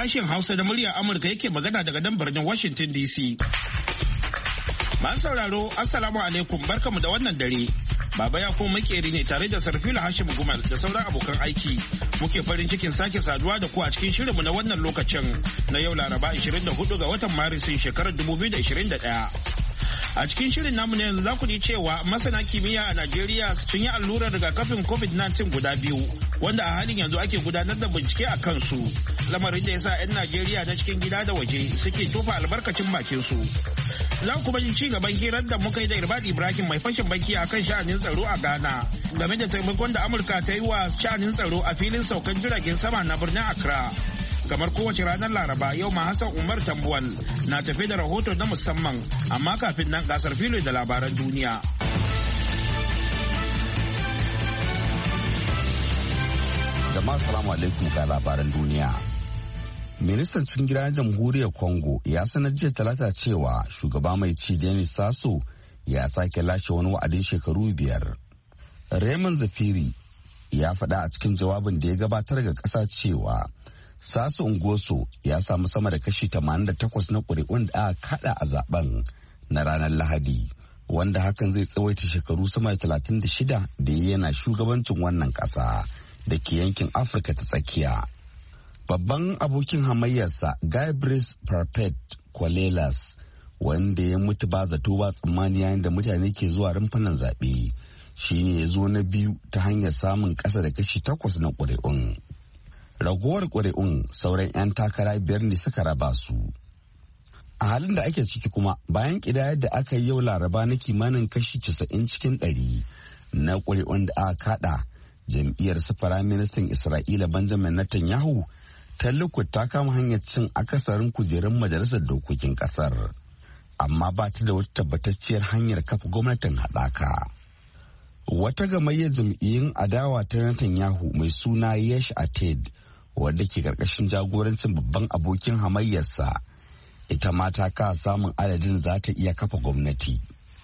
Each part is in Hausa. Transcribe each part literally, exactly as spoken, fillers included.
Sashen Hausa da muryar Amurka yake magana daga nan birnin Washington D C. Masu sauraro, Assalamu alaikum, barkamu da wannan dare. Baba ya ko makeri ne tare da Sarfila Hashim Gumal da sauran abokan aiki. Muke farin cikin sake saduwa da ku a cikin shirinmu na wannan lokacin na yau Laraba ashirin da hudu ga watan Marisin shekarar dubu biyu da ashirin da ɗaya. A cikin shirin namu ne yanzu za ku ji cewa masana kimiyya a Najeriya sun yi allurar rigakafin covid nineteen guda biyu wanda a halin yanzu ake gudanar da bincike a kansu. Lamarin da ya sa 'yan Najeriya na cikin gida da waje suke tofa albarkacin bakin su. Za kuma ji ci gaban hirar da muka yi da Irbad Ibrahim mai fashin baki a kan sha'anin tsaro a Ghana game da taimakon da Amurka ta yi wa sha'anin tsaro a filin saukan jiragen sama na birnin Accra. Kamar kowace ranar Laraba yau ma Hassan Umar Tambuwal na tafe da rahoto na musamman, amma kafin nan gasar filo da labaran duniya. Jama'a salamu alaikum ga labaran duniya. Ministan cikin gidan jamhuriyar Congo ya sanar jiya talata cewa shugaba mai ci Denis Sassou ya sake lashe wani wa'adin shekaru biyar. Raymond Zafiri ya faɗa a cikin jawabin da ya gabatar ga ƙasa cewa Sassou Nguesso ya samu sama da kashi tamanin da takwas na ƙuri'un da aka kaɗa a zaben na ranar Lahadi, wanda hakan zai tsawaita shekaru sama da talatin da shida da yana shugabancin wannan ƙasa da ke yankin Afirka ta tsakiya. Babban abokin hamayyarsa Guy Brice Parpet Colelas, wanda ya mutu ba zato ba tsammani yayin da mutane ke zuwa rumfunan zaɓe, shi ne ya zo na biyu ta hanyar samun ƙasa da kashi takwas na ƙuri'un. Ragowar ƙuri'un sauran 'yan takara biyar ne suka raba su. A halin da ake ciki kuma, bayan ƙidayar da aka yi yau Laraba na kimanin kashi casa'in cikin ɗari na ƙuri'un da aka kaɗa, jam'iyyar su Firaministan Isra'ila Benjamin Netanyahu ta Likud ta kama hanyar cin akasarin kujerun majalisar dokokin kasar, amma ba ta da wata tabbatacciyar hanyar kafa gwamnatin haɗaka. Wata gamayyar jam'iyyun adawa ta Netanyahu mai suna Yesh Atid, wadda ke karkashin jagorancin babban abokin hamayyarsa, ita ma ta ka samun adadin za ta iya kafa gwamnati.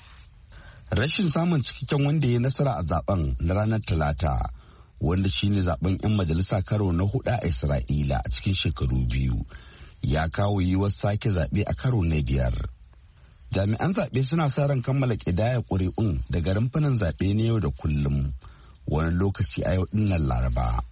Rashin samun cikakken wanda ya nasara a zaben na ranar Talata, wanda shine zaben 'yan majalisa karo na hudu a Isra'ila a cikin shekaru biyu, ya kawo yiwuwar sake zaɓe a karo na biyar. Jami'an zaɓe suna sa ran kammala ƙidaya ƙuri'un daga rumfunan zaɓe na yau da kullum, wani lokaci a yau ɗinnan Laraba.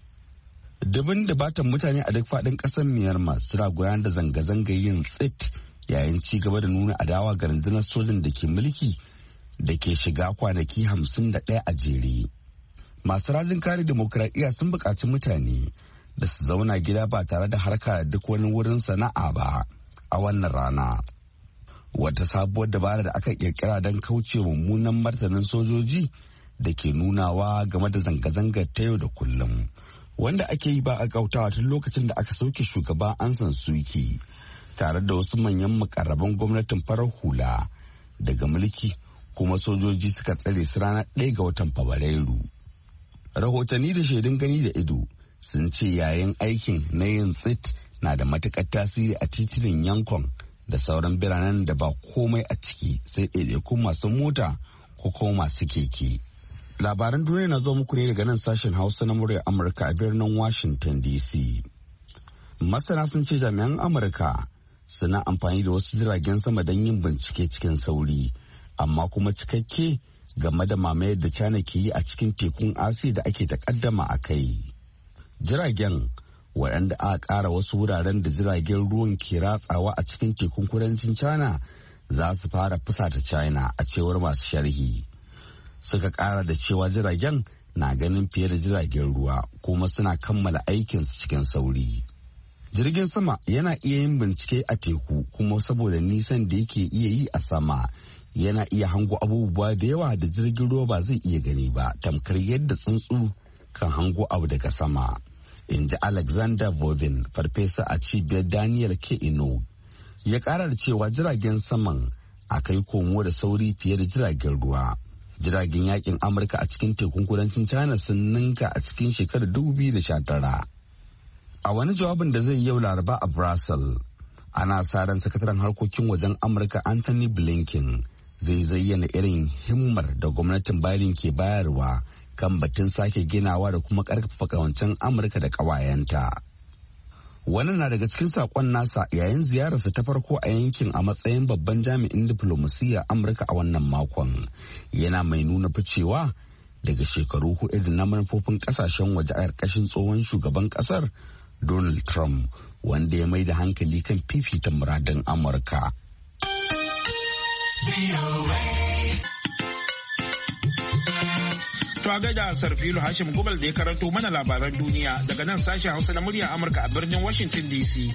Dubin dubatan mutane a duk faɗin ƙasar Myanmar suna gudanar da zanga-zanga yin tsit yayin ci gaba da nuna adawa ga rundunar sojin da ke mulki da ke shiga kwanaki hamsin da ɗaya a jere. Masu rajin kare demokradiyya sun buƙaci mutane da su zauna gida ba tare da harka da duk wani wurin sana'a ba a wannan rana. Wata sabuwar dabara da aka ƙirƙira don kauce mummunan martanin sojoji da ke nunawa game da zanga-zangar ta yau da kullum, wanda ake yi ba a kautawa tun lokacin da aka sauke shugaba Aung San Suu Kyi tare da wasu manyan mukarraban gwamnatin farar hula daga mulki, kuma sojoji suka tsare su ranar ɗaya ga watan Fabrairu. Rahotanni da shaidun gani da ido sun ce yayin aikin na yin tsit na da matuƙar tasiri a titunan Yankon da sauran biranen da ba komai a ciki sai ɗaiɗaikun masu mota ko kuma masu keke. Labaran duniya na zo muku ne daga nan sashen Hausa na muryar Amurka a birnin Washington D C. Masana sun ce jami'an Amurka suna amfani da wasu jiragen sama don yin bincike cikin sauri, amma kuma cikakke game da mamayar da China ke yi a cikin tekun Asiya da ake takaddama a kai. Jiragen, waɗanda aka ƙara wasu wuraren da jiragen ruwan ke ratsawa a cikin tekun kudancin China, za su fara fusata China a cewar masu sharhi. Suka ƙara da cewa jiragen na ganin fiye da jiragen ruwa kuma suna kammala aikinsu cikin sauri. Jirgin sama yana iya yin bincike a teku, kuma saboda nisan da yake iya yi a sama, yana iya hango abubuwa da yawa da jirgin ruwa ba zai iya gani ba, tamkar yadda tsuntsu kan hango abu daga sama, in ji Alexander Vovin, farfesa a cibiyar Daniel K. Ino. Ya ƙara da cewa jiragen saman a kai komo da sauri fiye da jiragen ruwa. Jiragen yakin Amurka a cikin tekun kudancin China sun ninka a cikin shekarar dubu biyu da sha tara. A wani jawabin da zai yau Laraba a Brussels, ana sa ran sakataren harkokin wajen Amurka Anthony Blinken zai zayyana irin himmar da gwamnatin Biden ke bayarwa kan batun sake ginawa da kuma karfafa kawancen Amurka da ƙawayenta. Wannan na daga cikin saƙon nasa yayin ziyararsa ta farko a yankin a matsayin babban jami'in diflomasiyyar Amurka a wannan makon. Yana mai nuna ficewa daga shekaru hudu na manufofin kasashen waje a ƙarƙashin tsohon shugaban ƙasar Donald Trump, wanda ya mai da hankali kan fifita muradun Amurka. To a gaida Sarfilu Hashim Gubal da ya karanto mana labaran duniya daga nan sashen Hausa na muryar Amurka a birnin Washington D C.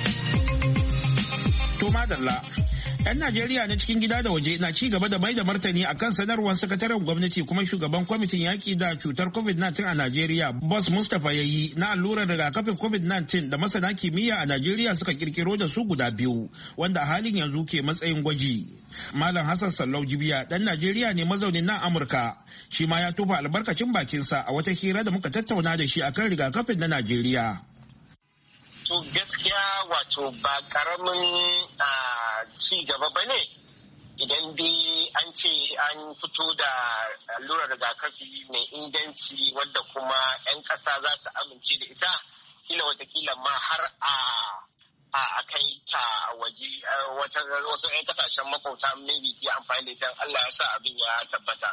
To madalla. 'Yan Najeriya na cikin gida da waje na ci gaba da mai da martani akan sanarwar sakataren gwamnati kuma shugaban kwamitin yaƙi da cutar covid nineteen a Najeriya, Boss Mustapha Yayi, na allurar rigakafin covid nineteen da masana kimiyya a Najeriya suka kirkiro da su guda biyu, wanda a halin yanzu ke matsayin gwaji. Malam Hassan Sallau Jibiya ɗan Najeriya ne mazaunin nan Amurka, shi ma ya tofa albarkacin bakinsa a wata hira da muka tattauna da shi akan rigakafin na Najeriya. To gaskiya wato ba karamin ci gaba ba ne idan dai an ce an fito da allurar rigakafi mai inganci wadda kuma 'yan ƙasa za su amince da ita, kila watakila ma har a a kai ta waje wasu 'yan kasashen makwauta maybe su yi amfani da ita, Allah ya sa abin ya tabbata.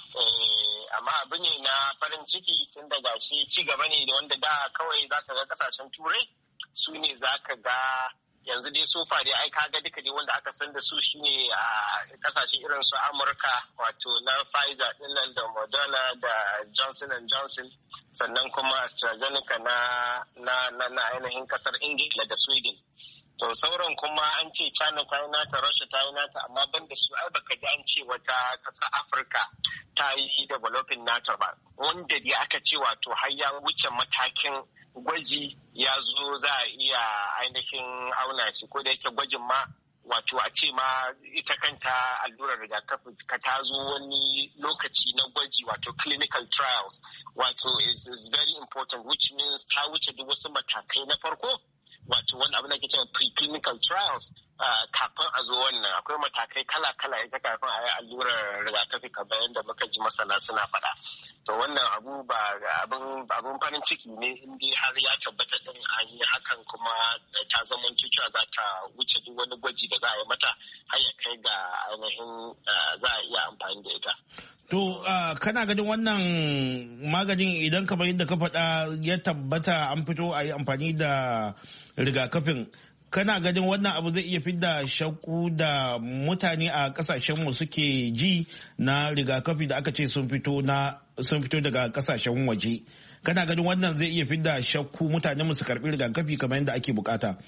Amma abu ne na farin ciki tun daga shi ci gaba ne da wanda da kawai za ka ga kasashen turai su ne za ka ga yanzu dai sofa dai ai kaga duka dai wanda aka san da su shine a kasashe irin su Amurka, wato na Pfizer din nan da Moderna da Johnson and Johnson, sannan kuma AstraZeneca na na na ainihin kasar Ingila da Sweden. To sauran kuma an ce China ta yi nata, Russia ta yi nata, amma ban da su ai baka ji an ce wata ƙasar Afirka ta yi developing nata ba, wanda dai aka ce wato har ya wuce matakin gwaji ya zo za a iya ainihin auna shi, ko da yake gwajin ma wato a ce ma ita kanta allurar rigakafi ka ta zo wani lokaci na gwaji, wato clinical trials, wato is, is very important, which means ta wuce duk wasu matakai na farko, wato wani abu da ke cewa preclinical trials. Kafin a zo wannan akwai matakai kala-kala ita kafin a yi allurar rigakafi kamar yadda muka ji masana suna faɗa. To wannan abu ba abin farin ciki ne in dai har ya tabbata din an yi hakan, kuma ta zama cewa za ta wuce duk wani gwaji da za a yi mata har ya kai ga ainihin za a iya amfani da ita. To kana ganin wannan maganin idan kamar yadda ka faɗa ya tabbata an fito a yi amfani da rigakafin, kana ganin wannan abu zai iya fidda shakku da mutane a kasashenmu suke ji na rigakafi da aka ce sun fito na sun fito daga kasashen waje? Kana ganin wannan zai iya fidda shakku mutane mu su karbi rigakafi kamar yadda ake bukata?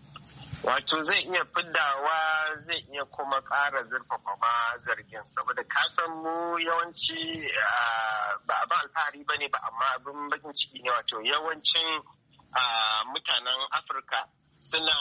Wato zai iya fiddawa, zai iya kuma ƙara zurfafa ma zargin, saboda kasan mu yawanci ba abin alfahari ba ne ba, amma abin bakin ciki ne. Wato yawancin mutanen Afirka suna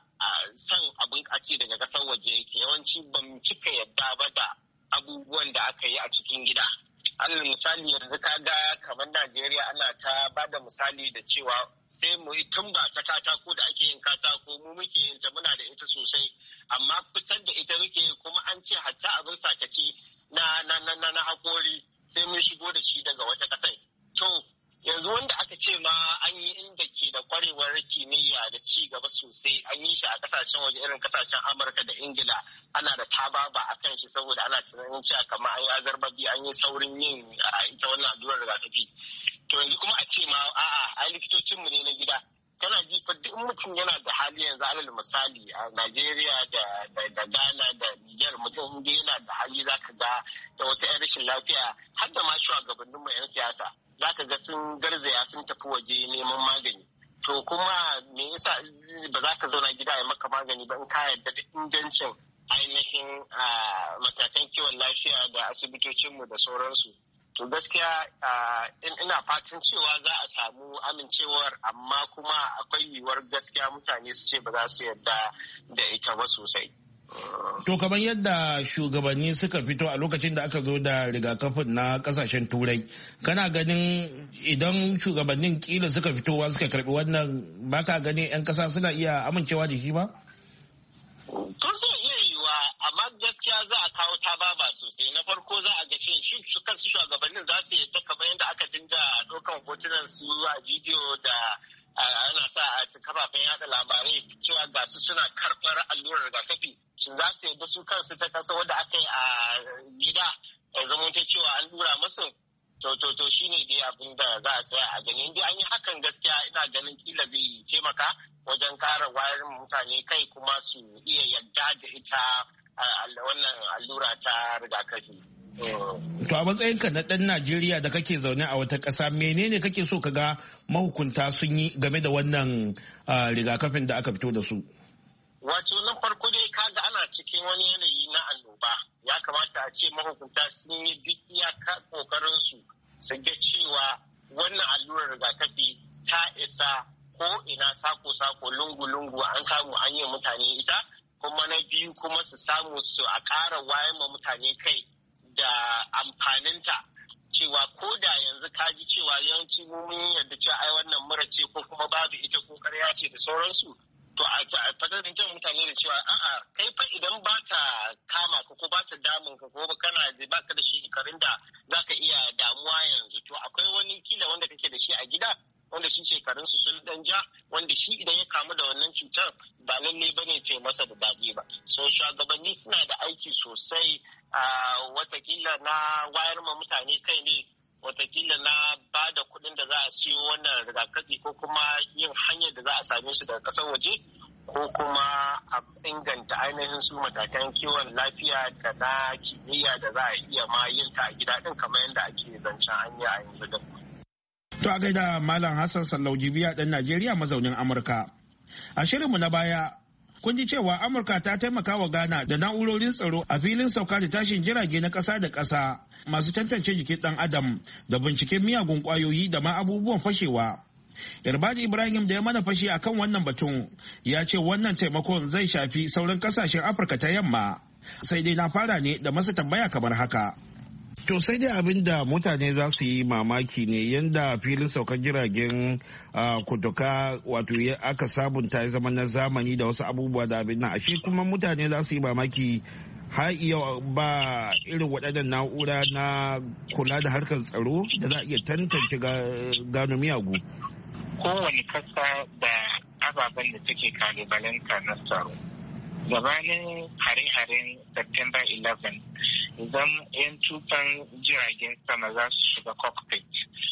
son abin a ce daga ƙasar waje yake. Yawanci ban cika yadda ba da abubuwan da aka yi a cikin gida. Alal misali yanzu ka ga kamar Najeriya ana ta ba da misali da cewa sai mu yi tumba ta katako da ake yin katako, mu muke yin ta, muna da ita sosai, amma fitar da ita muke, kuma an ce hatta abin sakaci na na na na hakori sai mun shigo da shi daga wata ƙasai. To yanzu wanda aka ce ma an yi inda ke da kwarewar kimiyya da ci gaba sosai, an yi shi a kasashen waje irin kasashen Amurka da Ingila, ana da tababa a kan shi saboda ana tunanin cewa kamar an yi azarbabi, an yi saurin yin ita wannan allurar rigakafi. To yanzu kuma a ce ma a'a ai likitocinmu ne na gida. Kana ji fa duk mutum yana da hali yanzu, alal misali a Najeriya da da Ghana da Niger, mutum inda yana da hali zaka ga da wata 'yan rashin lafiya, har da ma shugabanninmu 'yan siyasa zaka ga sun garzaya sun tafi waje neman magani. To kuma me yasa ba za ka zauna gida ya maka magani ba in ka yarda da ingancin ainihin matakan kiwon lafiya da asibitocinmu da sauransu? To gaskiya ina fatan cewa za a samu amincewar, amma kuma akwai yiwuwar gaskiya mutane su ce ba za su yarda da ita ba sosai. To kamar yadda shugabanni suka fito a lokacin da aka zo da rigakafin na kasashen turai, kana ganin idan shugabannin kila suka fitowa suka karbi wannan, baka ganin 'yan kasa suna iya amincewa da shi ba? To zai iya yiwuwa, amma gaskiya za a kawo tababa sosai. Na farko za a ga shi shi kansu shugabannin za su yadda kamar yadda aka dinga ɗaukan hotunan su a bidiyo da ana sa a kafafen yada labarai cewa ga su suna karɓar allurar rigakafi shin za su yadda su kansu ta kasa wadda aka yi a gida ya zama ta cewa an dura musu to to to shine dai abin da za a tsaya a gani inda an yi hakan gaskiya ina ganin kila zai taimaka wajen kara wayar mutane kai kuma su iya yadda da ita wannan allura ta rigakafi. To a matsayinka na ɗan Najeriya da kake zaune a wata ƙasa menene kake so ka ga mahukunta sun yi game da wannan rigakafin da aka fito da su? Wato na farko dai kaga ana cikin wani yanayi na annoba ya kamata a ce mahukunta sun yi duk iyaka kokarin su su ga cewa wannan allurar rigakafi ta isa ko ina sako-sako lungu-lungu an samu an yi mutane ita kuma na biyu kuma su samu su a ƙara wayan ma mutane kai da amfaninta cewa ko da yanzu ka ji cewa yawanci mun yadda cewa ai wannan mura ce ko kuma babu ita ko ƙarya ce da sauransu to a fatarintar mutane da cewa a'a kai fa idan ba ta kama ka ko ba ta damun ka ko kana da baka da shekarun da zaka iya damuwa yanzu to akwai wani kila wanda kake da shi a gida wanda shi shekarun su sun dan ja wanda shi idan ya kamu da wannan cutar ba lalle bane ce masa da daɗi ba so shugabanni suna da aiki sosai a watakila na wayar ma mutane kai ne watakila na ba da kuɗin da za a siyo wannan rigakafi ko kuma yin hanyar da za a same su daga ƙasar waje ko kuma a inganta ainihin su matakan kiwon lafiya da na kimiyya da za a iya ma yin ta a gida ɗin kamar yadda ake zancen hanya a yanzu da. To a gaida Malam Hassan Sallau Jibiya ɗan Najeriya mazaunin Amurka. A shirinmu na baya kun ji cewa Amurka ta taimaka wa Ghana da na'urorin tsaro a filin sauka da tashin jirage na ƙasa da ƙasa masu tantance jikin ɗan adam da binciken miyagun ƙwayoyi da ma abubuwan fashewa. Irbadi Ibrahim da ya mana fashe akan wannan batun ya ce wannan taimakon zai shafi sauran ƙasashen Afirka ta yamma. Sai dai na fara ne da masa tambaya kamar haka. To sai dai abin da mutane za su yi mamaki ne yadda filin saukar jiragen kutuka wato aka sabunta ya zama na zamani da wasu abubuwa da abin nan ashe kuma mutane za su yi mamaki har iya ba irin waɗannan na'ura na kula da harkar tsaro da za a iya tantance gano miyagu. Kowane kasa da ababen da take kalubalanta na tsaro. Gabanin hare-haren September eleven idan 'yan tutan jiragen sama za su shiga cockpit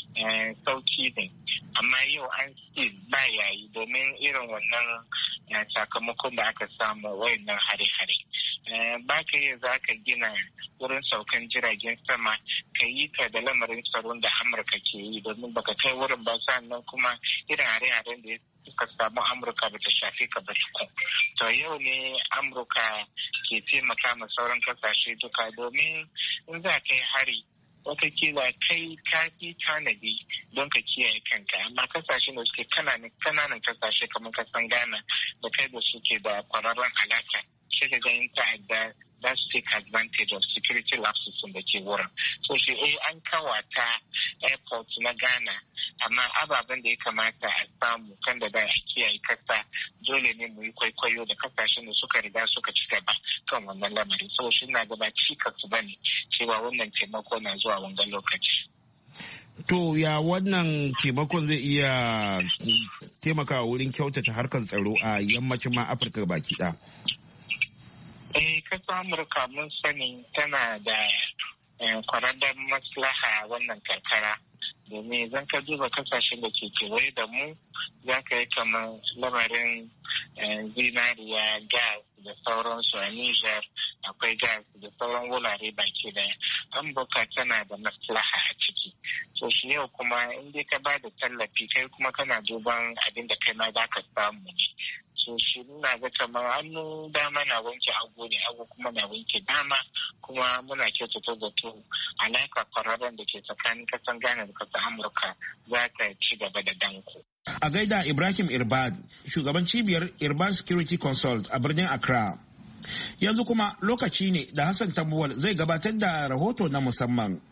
sauki ne amma yau an ce ba yayi domin irin wannan sakamakon da aka samu wayannan hare-hare ba ka yi za ka gina wurin saukan jiragen sama ka yi ta da lamarin tsaron da Amurka ke yi domin baka kai wurin ba sannan kuma irin hare-haren da ya suka samu Amurka ba ta shafe ka ba tukun. To yau ne Amurka ke taimaka ma sauran kasashe duka domin in za ka yi hari watakila kai ka fi tanadi don ka kiyaye kanka amma kasashe da suke kananan kasashe kamar kasan Ghana da kai da suke da kwararren alaka shi ga ganin ta'adda za su take advantage of security lapses da ke wurin. So shi eh an kawata airport na Ghana amma ababen da ya kamata a samu kan da a kiyaye kasa dole ne mu yi kwaikwayo da kasashen da suka riga suka ci gaba kan wannan lamarin. So shi na gaba cikas ba ne cewa wannan taimako na zuwa wangan lokaci. To ya wannan taimakon zai iya taimakawa wurin kyautata harkar tsaro a yammacin ma Afirka baki ɗaya? Eh, kasa Amurka mun sani tana da kwararren maslaha wannan karkara domin zan ka duba kasashen da ke kewaye da mu za ka yi kamar lamarin zinariya gas da sauransu a Niger akwai gas da sauran wurare baki daya. Amurka tana da maslaha a ciki. So shi yau kuma in dai ka ba da tallafi kai kuma kana duban abin da kai ma za ka samu ne. So shi nuna ga kamar hannu dama na wanke hagu ne hagu kuma na wanke dama kuma muna kyautata zato alaka kwararren da ke tsakanin kasan Ghana da kasan Amurka za ta ci gaba da danko. A gaida Ibrahim Irbad, shugaban cibiyar Irbad Security Consult a birnin Accra. Yanzu kuma lokaci ne da Hassan Tambuwal zai gabatar da rahoto na musamman.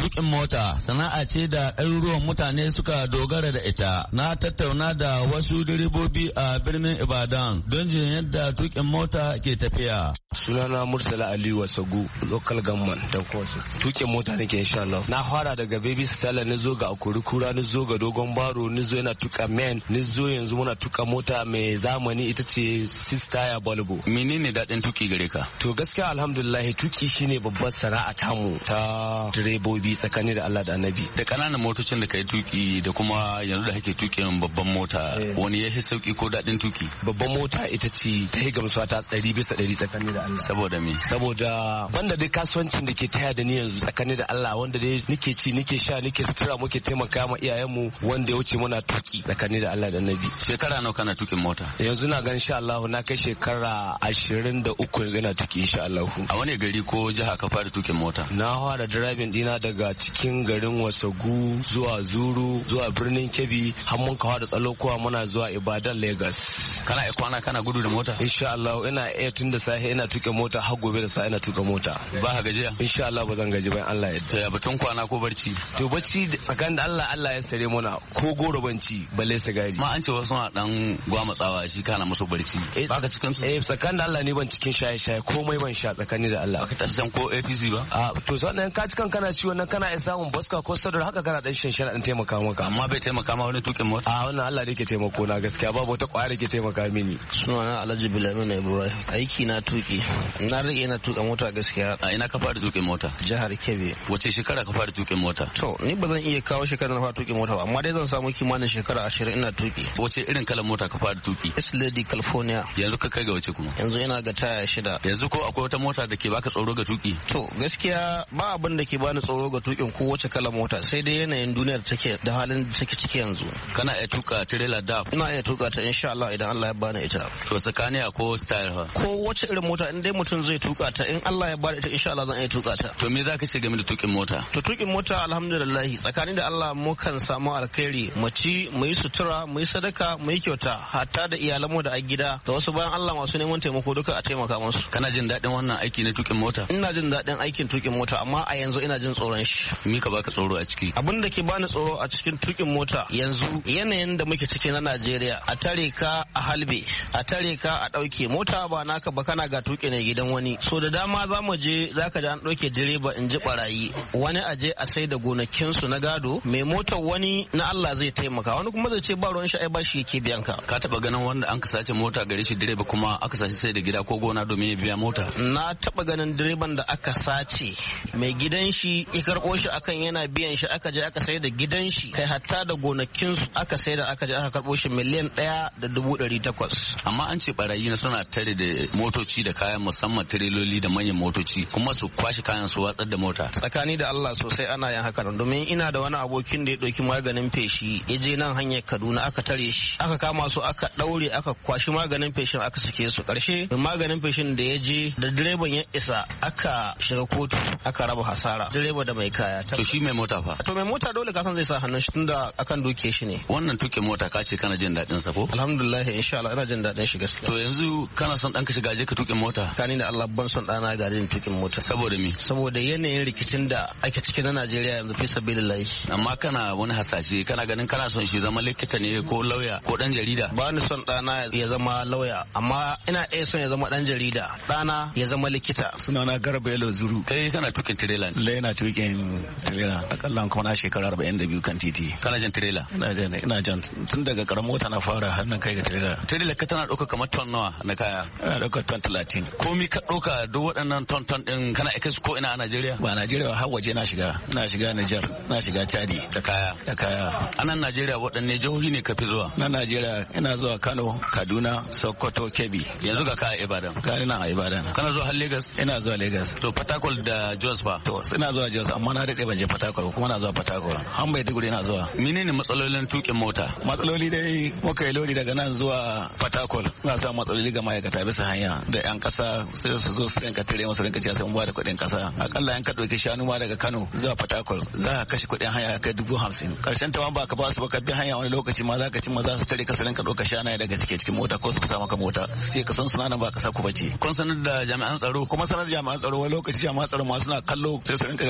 tukin mota sana'a ce da ɗaruruwan mutane suka dogara da ita. Na tattauna da wasu direbobi a birnin Ibadan don jin yadda tukin mota ke tafiya. Sunana Murtala Aliyu Wasagu, local government ta Kosu. Tukin mota nake insha Allah. Na fara daga baby style ni zo ga Akurikura, ni zo ga Dogon Baro, ni zo yana tuka men, ni zo yanzu muna tuka mota mai zamani ita ce six tire Volvo. Menene daɗin tuki gare ka? To gaskiya alhamdulillah tuki shine babbar sana'a tamu ta direbobi tsakani da Allah da Annabi. Da ƙananan motocin da kai tuki da kuma yanzu da kake tukin babban mota, wani ya fi sauki ko daɗin tuki? Babban mota ita ce ta yi gamsuwa ta ɗari bisa ɗari tsakani da Allah. Saboda me? Saboda wanda dai kasuwancin da ke taya da ni yanzu tsakani da Allah, wanda dai nike ci nike sha nike sutura muke taimaka ma iyayenmu, wanda ya wuce muna tuki tsakani da Allah da Annabi. Shekara nawa kana tukin mota? Yanzu na gan insha Allah na kai shekara ashirin da uku yanzu ina tuki insha Allah. A wani gari ko jiha ka fara tukin mota? Na fara driving dina daga cikin garin Wasagu zuwa Zuru zuwa birnin Kebbi har mun kawo da tsalokowa muna zuwa Ibadan Lagos. Kana iya kwana kana gudu da mota? Insha Allah ina iya tun da safe ina tuka mota har gobe da safe ina tuka mota. Ba ka gajiya? Insha Allah ba zan gaji ba Allah ya yarda. To ya batun kwana ko barci? To bacci tsakanin da Allah Allah ya sare mana ko goro banci balle sigari. Ma an ce wasu na dan gwamatsawa shi kana musu barci. Ba ka cikin su? Eh tsakanin da Allah ne ban cikin shaye shaye komai ban sha tsakanin da Allah. Ka tafi san ko A P C ba? A to sannan ka cikan kana ciwon nan kana iya samun baska ko sadar haka kana dan shanshana dan taimaka maka. Amma bai taimaka ma wani tukin mota? A wannan Allah ne ke taimako na gaskiya babu wata kwaya da ke taimaka mini. Sunana Alhaji Bilamin Ibrahim. Aiki na tuki. Na rike na tuka mota gaskiya. A ina ka fara tukin mota? Jihar Kebbi. Wace shekara ka fara tukin mota? To ni ba zan iya kawo shekarar na fara tukin mota ba, amma dai zan samu kimanin shekara ashirin ina tuki. Wace irin kalan mota ka fara tuki? S-Lady California. Yanzu ka kai ga wace kuma? Yanzu ina ga taya shida. Yanzu ko akwai wata mota da ke baka tsoro ga tuki? To gaskiya ba abin da ke bani tsoro ga tukin ko wace kalan mota, sai dai yanayin duniyar take da halin da take ciki yanzu. Kana iya tuka trailer da? Ina iya tuka ta insha Allah idan Allah ya bani ita. To tsakaniya ko style ha? Ko wace irin mota in dai mutum zai tuka ta in Allah ya bani ita insha Allah zan iya tuka ta. To me zaka ce game da tukin mota? To tukin mota alhamdulillah tsakanin da Allah mu kan samu alkhairi, mu ci, mu yi sutura, mu yi sadaka, mu yi kyauta, hatta da iyalanmu da a gida da wasu bayan Allah masu neman taimako duka a taimaka musu. Kana jin daɗin wannan aiki na tukin mota? Ina jin daɗin aikin tukin mota, amma a yanzu ina jin tsoron shi. Me ka baka tsoro a ciki? Abin da ke bani tsoro a cikin tukin mota yanzu yanayin da muke ciki na Najeriya, a tare ka a halbe, a tare ka a ɗauke mota ba naka ba, kana ga tuƙe ne gidan wani. So da dama za mu je za ka ji an ɗauke direba in ji barayi, wani a je a sai da gonakinsu na gado, mai motar wani na Allah zai taimaka, wani kuma zai ce ba ruwan shi ai ba shi yake biyan ka. Ka taɓa ganin wanda an ka sace mota gare shi direba kuma aka sace sai da gida ko gona domin ya biya mota? Na taɓa ganin direban da aka sace mai gidan shi ya karɓo shi akan yana biyan shi, aka je aka sai da gidan shi kai hatta da gonakinsu aka sai da aka je aka karɓo shi miliyan ɗaya da dubu ɗari takwas. Amma an ce barayi na suna tare da motoci da kayan musamman tireloli da manyan motoci kuma su kwashe kayan su watsar da mota. Tsakani da Allah sosai ana yin haka domin ina da wani abokin da ya ɗauki maganin feshi ya je nan hanyar Kaduna aka tare shi aka kama su aka ɗaure aka kwashi maganin feshin aka sake su. Ƙarshe maganin feshin da ya je da direban ya isa aka shiga kotu aka raba hasara direba da mai kaya. To shi mai mota fa? To mai mota dole ka san zai sa hannun shi tunda akan doke shi ne. Wannan tuke mota ka ce kana jin daɗin sa ko? Alhamdulillah insha Allah ina jin daɗin shi gaskiya. To yanzu kana son ɗanka shiga je ka tuke mota? Kani da Allah ban son ɗana ga din tukin mota. Saboda me? Saboda yanayin rikicin da ake ciki na Najeriya yanzu fi sabilillahi. Amma kana wani hasashe kana ganin kana son shi zama likita ne ko lauya ko dan jarida? Ba ni son ɗana ya zama lauya, amma ina iya son ya zama dan jarida. Ɗana ya zama likita. Sunana Garba Yalo Zuru. Kai kana tukin tirela ne? Lai na tukin tirela. Akalla kuma na shekara arba'in da biyu kan titi. Kana jan tirela? Ina jan ina jan tun daga karamar mota na fara har nan kai ga tirela. Tirela ka tana ɗauka kamar ton nawa na kaya? Ina ɗauka ton talatin. Komi ka ɗauka duk waɗannan ton ton ɗin kana aika su ko ina a Najeriya? Ba Najeriya har waje na shiga. Ina shiga Niger, na shiga Chadi. Da kaya? Da kaya. A nan Najeriya waɗanne jihohi ne ka fi zuwa? Na Najeriya ina zuwa Kano, Kaduna, Sokoto, Kebbi. Yanzu ga kaya Ibadan? Gani na a Ibadan. Kana zuwa har Lagos? Ina zuwa Lagos. To Port Harcourt da Jos fa? To ina zuwa Jos amma na daɗe ban je Port Harcourt kuma na zuwa Port Harcourt. Har Maiduguri ina zuwa. Menene matsalolin tukin mota? Matsaloli dai muka yi lodi daga nan zuwa Port Harcourt. Ina samun matsaloli ga ma'aikata bisa hanya da 'yan ƙasa sai su zo su rinka tare masu rinka cewa sun ba da kuɗin ƙasa. Akalla yan ka ɗauki shanu ma daga Kano zuwa Port Harcourt za ka kashe kuɗin hanya kai dubu hamsin. Karshen ta ma ba ka ba su ba ka bi hanya wani lokaci ma za ka cimma za su tare ka su rinka ɗauka shanaye daga cike cikin mota ko su fasa maka mota. Su ce ka san suna nan ba ka sa ku bace. Kun sanar da jami'an tsaro? Kuma sanar da jami'an tsaro wani lokaci jami'an tsaro ma suna kallo sai su rinka gani ana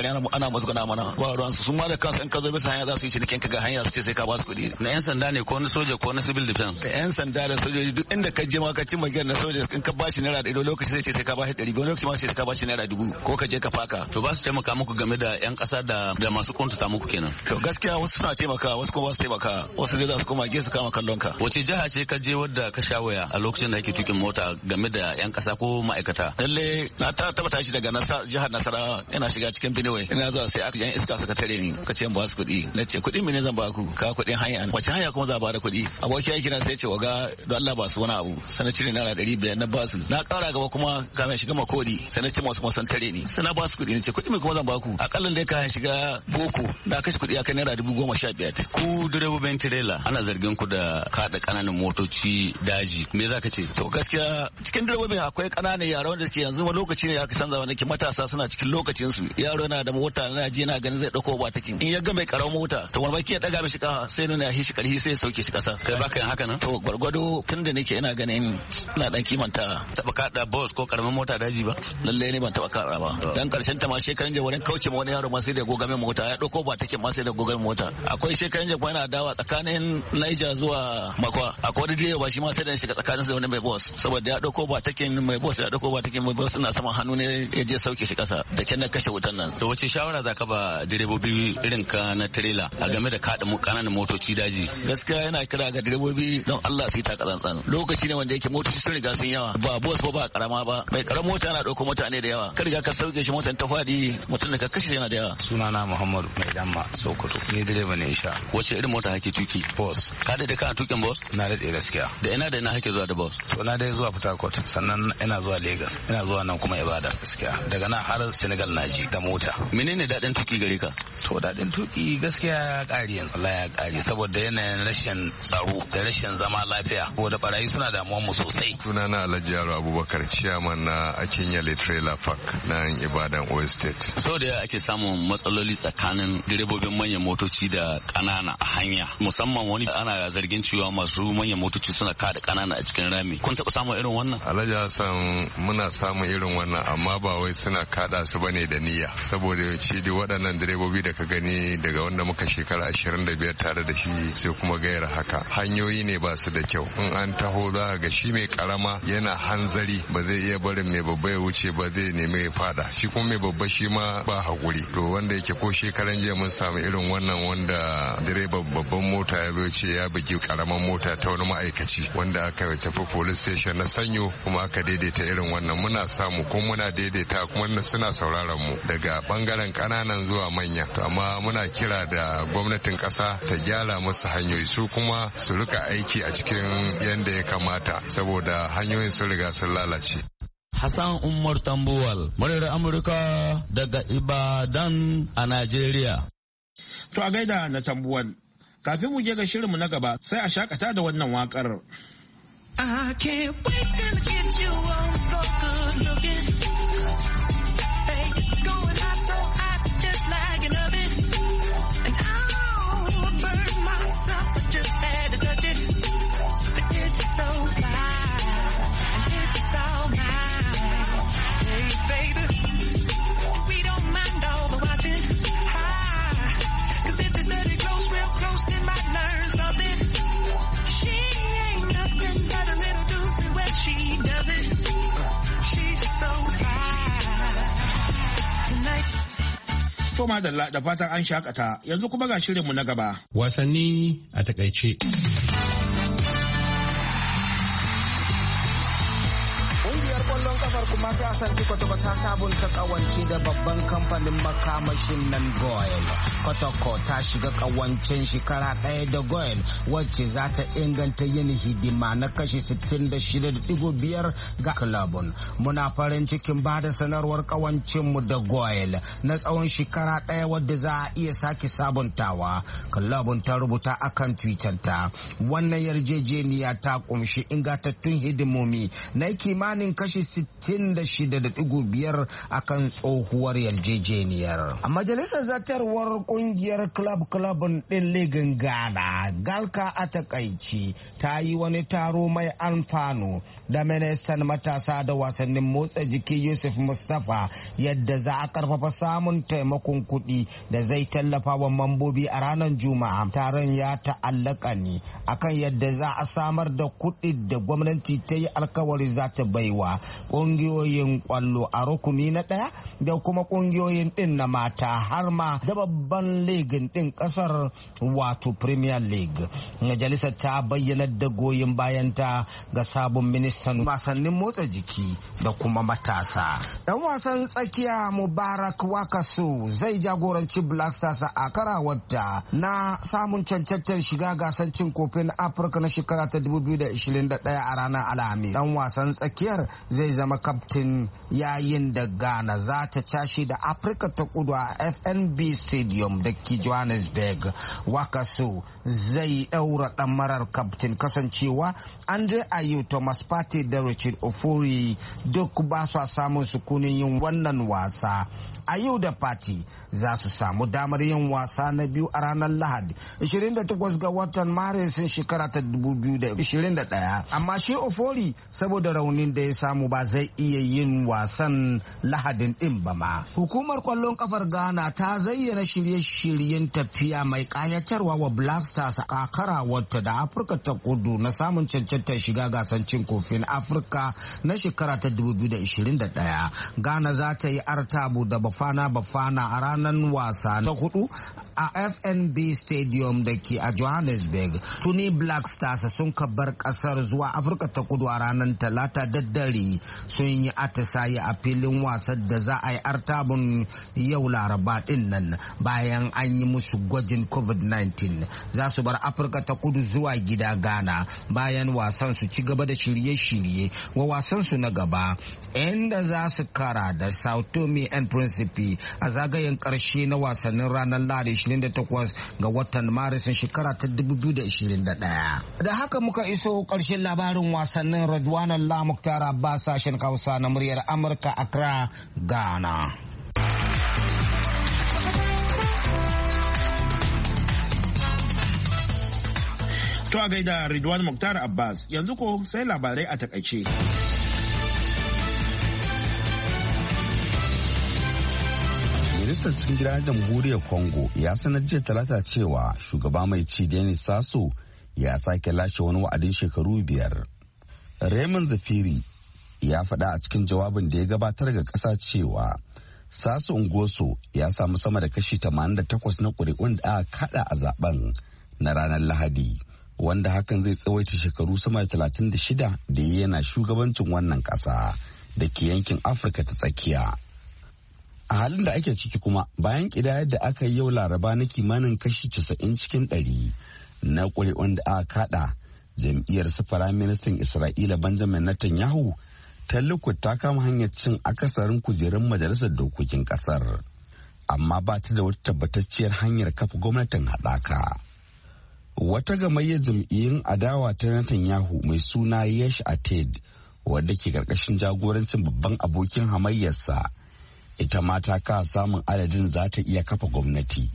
ana musguna mana ba ruwan su sun ma da kansu in ka zo bisa hanya za su yi cinikin ka ga hanya su ce sai ka ba su kuɗi. Na yan sanda ne ko na soja ko na civil defense? Yan sanda da sojoji duk inda ka je ma ka ci magana na soja in ka ba shi naira ɗari lokaci sai ce sai ka ba shi ɗari biyu lokaci ma sai ka ba shi naira dubu ko ka je ka faka. To ba su taimaka muku game da yan ƙasa da da masu kuntata muku kenan? To gaskiya wasu suna taimaka wasu kuma ba su taimaka wasu dai za su koma gefe su kama kallon ka. Wace jiha ce ka je wadda ka sha waya a lokacin da ake tukin mota game da yan ƙasa ko ma'aikata? Lalle na ta tabbata shi daga jihar Nasarawa yana shiga cikin Benue ina zuwa sai aka jan iska suka tare ni ka ce ba su kuɗi na ce kuɗin mene zan ba ku ka kuɗin hanya wace hanya kuma za ba da kuɗi aboki aiki na sai ce waga don Allah ba su wani abu sai na cire naira ɗari biyar na ba su na ƙara gaba kuma kamin shiga makodi sai na ce masu kuma san tare ni sai na ba su kuɗi na ce kuɗi mai kuma zan ba ku akalla dai ka shiga boko da kashe kuɗi akan naira dubu goma sha biyar. Ku direbobin tirela ana zargin ku da kaɗa ƙananan motoci daji me za ka ce? To gaskiya cikin direbobin akwai ƙananan yara wanda ke yanzu lokaci ne aka canza wanda ke matasa suna cikin lokacin su yaro na da mota na ji na ganin zai dauko ba takin in ya ga mai karamin mota to wani baki ya daga mishi kafa sai nuna shi shi karhi sai ya sauke shi kasa. Kai baka yin haka nan? To gwargwado tun da nake ina ganin ina dan kimanta. Taba kaɗa bus ko karamin mota daji ba? Lalle ne ban taba kaɗa ba dan karshen ta ma shekaran jiya wani kauce ma wani yaro ma sai da goga mai mota ya dauko ba takin ma sai da goga mai mota. Akwai shekaran jiya kuma yana dawa tsakanin Niger zuwa Makwa akwai wani direba shi ma sai da shiga tsakanin da wani mai bus saboda ya dauko ba takin mai bus ya dauko ba takin mai bus ina saman hannu ne ya je sauke shi kasa da kyan kashe wutan nan. To wace shawara za ka ba direbobi irin ka na trailer a game da kaɗa kananan motoci daji? Gaskiya yana kira ga direbobi don Allah su yi taka tsantsan. Lokaci ne wanda yake motoci sun riga sun yawa ba bus ba ba karama ba mai karamin mota yana ɗauko mutane da yawa ka riga ka sauke shi motan ta faɗi mutum da ka kashe yana da yawa. Sunana Muhammadu Mai Damma Sokoto ni direba ne insha. Wace irin mota kake tuki? Bus. Ka da kana tukin bus? Na daɗe gaskiya. Da ina da ina kake zuwa da bus? To na dai zuwa Port Harcourt sannan ina zuwa Lagos ina zuwa nan kuma Ibadan gaskiya daga nan har Senegal naji da mota. Menene daɗin tuki gare ka? To daɗin tuki gaskiya ya ƙare yanzu Allah ya ƙare saboda yanayin rashin tsaro da rashin zama lafiya saboda barayi suna damuwar mu sosai. Sunana Alhaji Yaro Abubakar chairman na Akinyele Trailer Park na Ibadan Oyo State. So da ake samun matsaloli tsakanin direbobin manyan motoci da ƙanana a hanya musamman wani ana zargin cewa masu manyan motoci suna kada ƙanana a cikin rami. Kun taɓa samun irin wannan? Alhaji Hassan muna samun irin wannan amma ba wai suna kada su bane da niyya saboda shi da waɗannan direbobi da ka gani daga wanda muka shekara ashirin da biyar tare da shi sai kuma gayar haka hanyoyi ne ba su da kyau in an taho za ga shi mai karama yana hanzari ba zai iya barin mai babba ya wuce ba zai nemi ya fada shi kuma mai babba shi ma ba hakuri to wanda yake ko shekaran jiya mun samu irin wannan wanda direban babban mota ya zo ce ya bugi karaman mota ta wani ma'aikaci wanda aka tafi police station na Sanyo kuma aka daidaita irin wannan muna samu kuma muna daidaita kuma suna sauraron mu daga bangaren kananan zuwa manya to amma muna kira da gwamnatin kasa ta gyara musu hanyoyi su kuma su rika aiki a cikin yanda ya kamata saboda hanyoyin sun riga sun lalace. Hassan Umar Tambuwal, muryar Amurka daga Ibadan a Najeriya. To a gaida na Tambuwal, kafin mu je ga shirinmu na gaba sai a shakata da wannan wakar. I can't wait till I get you on so good looking. Hey, going hot so hot, just like an oven. And I'll burn myself, but just had to touch it. But it's so fine, it's all mine. Hey, baby, we don't mind all the watching. Hi, cause if this dirty close real close, then might learn something. She ain't nothing but a little deuce when she does it. She's so fine tonight. To madalla da fatan an shakata yanzu kuma ga shirinmu na gaba. Wasanni a takaice. Kuma sai a santi kwatako ta sabunta kawance da babban kamfanin makamashin nan Goil. Kotoko ta shiga kawancen shekara ɗaya da Goil wacce za ta inganta yin hidima na kashi sittin da shida da digo biyar ga klabun. Muna farin cikin ba da sanarwar kawancinmu da Goil na tsawon shekara ɗaya wadda za a iya sake sabuntawa. Klabun ta rubuta akan Twitter ta. Wannan yarjejeniya ta kumshi ingantattun hidimomi na kimanin kashi sittin da shida da digo biyar akan tsohuwar yarjejeniyar. A majalisar zartarwar kungiyar club club din ligin Ghana, Galka a takaici ta yi wani taro mai alfanu da ministan matasa da wasannin motsa jiki Yusuf Mustapha yadda za a karfafa samun taimakon kuɗi da zai tallafa wa mambobi a ranar Juma'a. Taron ya ta'allaka ne akan yadda za a samar da kuɗi da gwamnati ta yi alkawari za ta baiwa ƙungiyoyin kwallo a rukuni na ɗaya da kuma ƙungiyoyin ɗin na mata har ma da babban ligin ɗin ƙasar wato Premier League. Majalisar ta bayyana da goyon bayanta ga sabon ministan wasannin motsa jiki da kuma matasa. Dan wasan tsakiya Mubarak Wakaso zai jagoranci Black Stars a karawarta na samun cancantar shiga gasar cin kofin Afirka na shekara ta dubu biyu da ishirin da ɗaya a ranar Alhamis. Dan wasan tsakiyar zai zama kaftin yayin da Ghana za ta cashe da Afirka ta Kudu a F N B Stadium da ke Johannesburg. Wakaso zai daura ɗamarar kaftin kasancewa Andre Ayew, Thomas Partey da Richard Ofori duk ba su samun sukunin yin wannan wasa. Ayew da Partey za su samu damar yin wasa na biyu a ranar Lahadi ishirin da takwas ga watan Maris shekara ta dubu biyu da ishirin da ɗaya. Amma shi Ofori saboda raunin da ya samu ba zai iya yin wasan Lahadin din ba ma. Hukumar kwallon kafar Ghana ta zayyana shirye-shiryen tafiya mai kayatarwa wa Black Stars a karawarta da Afirka ta Kudu na samun cancantar shiga gasar cin kofin Afirka na shekara ta dubu biyu da ishirin da ɗaya. Ghana za ta yi artabu da Bafana Bafana a ranar wasa ta hudu a F N B Stadium da ke a Johannesburg. Tuni Black Stars sun kabar kasar zuwa Afirka ta Kudu a ranar Talata da dare, sun yi atisaye a filin wasan da za a yi artabun yau Laraba din nan bayan an yi musu gwajin covid nineteen. Za su bar Afirka ta Kudu zuwa gida Ghana bayan wasan su ci gaba da shirye-shirye wa wasan su na gaba inda za su kara da Sao Tome and Principe a zagayen karshe na wasannin ranar Lahadi ishirin da takwas ga watan Maris shekara ta dubu biyu da ishirin da ɗaya. Da haka muka iso karshen labarin wasannin Radwan Allah Muktar Abbas, sashen Hausa na muryar Amurka, Accra, Ghana. To a gaida Ridwan Muktar Abbas, yanzu ko sai labarai a takaice. Ministan cikin gida jamhuriyar Congo ya sanar jiya talata cewa shugaba mai ci Denis Sassou ya sake lashe wani wa'adin shekaru biyar. Raymond Zafiri ya faɗa a cikin jawabin da ya gabatar ga ƙasa cewa Sassou Nguesso ya samu sama da kashi tamanin da takwas na ƙuri'un da aka kaɗa a zaben na ranar Lahadi, wanda hakan zai tsawaita shekaru sama da talatin da shida da yana shugabancin wannan ƙasa da ke yankin Afirka ta tsakiya. A halin da ake ciki kuma bayan ƙidayar da aka yi yau Laraba na kimanin kashi casa'in cikin ɗari na ƙuri'un da aka kaɗa, jam'iyyar su Firaministan Isra'ila Benjamin Netanyahu ta Likud ta kama hanyar cin akasarin kujerun majalisar dokokin ƙasar, amma ba ta da wata tabbatacciyar hanyar kafa gwamnatin haɗaka. Wata gamayyar jam'iyyun adawa ta Netanyahu mai suna Yesh Atid, wadda ke ƙarƙashin jagorancin babban abokin hamayyarsa, ita ma ta ka samun adadin za ta iya kafa gwamnati.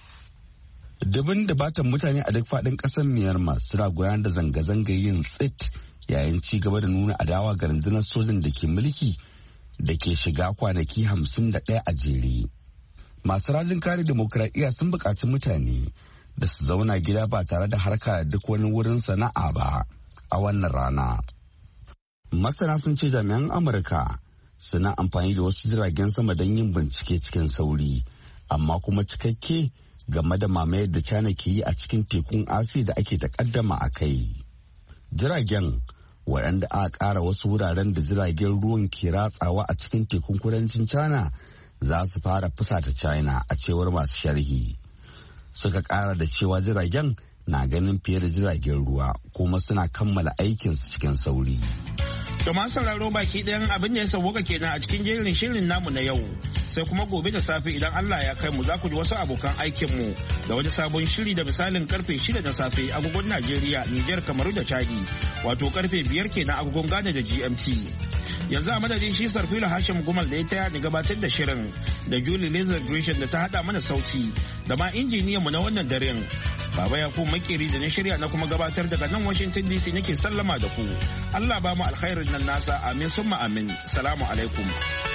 Dubin da batan mutane a duk faɗin ƙasar Myanmar suna gudanar da zanga-zanga yin tsit yayin ci gaba da nuna adawa ga rundunar sojin da ke mulki da ke shiga kwanaki hamsin da ɗaya a jere. Masu rajin kare demokradiyya sun buƙaci mutane da su zauna gida ba tare da harka da duk wani wurin sana'a ba a wannan rana. Masana sun ce jami'an Amurka suna amfani da wasu jiragen sama don yin bincike cikin sauri, amma kuma cikakke game da mamayar da China ke yi a cikin tekun Asiya da ake takaddama a kai. Jiragen waɗanda aka ƙara wasu wuraren da jiragen ruwan ke ratsawa a cikin tekun kudancin China za su fara fusata China a cewar masu sharhi. Suka ƙara da cewa jiragen na ganin fiye da jiragen ruwa kuma suna kammala aikinsu cikin sauri. To masu sauraro baki ɗayan abin da ya sauwaka kenan a cikin jerin shirin namu na yau. Sai kuma gobe da safe idan Allah ya kai mu za ku ji wasu abokan aikinmu da wani sabon shiri da misalin karfe shida na safe agogon Najeriya, Nijar, Kamaru da Chadi. Wato karfe biyar kenan agogon Ghana da G M T. Yanzu a madadin shi Sarfilo Hashim Gumal da ya taya ni gabatar da shirin da Julie Lazar Gresham da ta hada mana sauti da ma injiniyanmu na wannan daren. Baba ya ku makeri da na shirya na kuma gabatar daga nan Washington D C nake sallama da ku. Allah ba mu alkhairin nan nasa, amin summa amin. Salamu alaikum.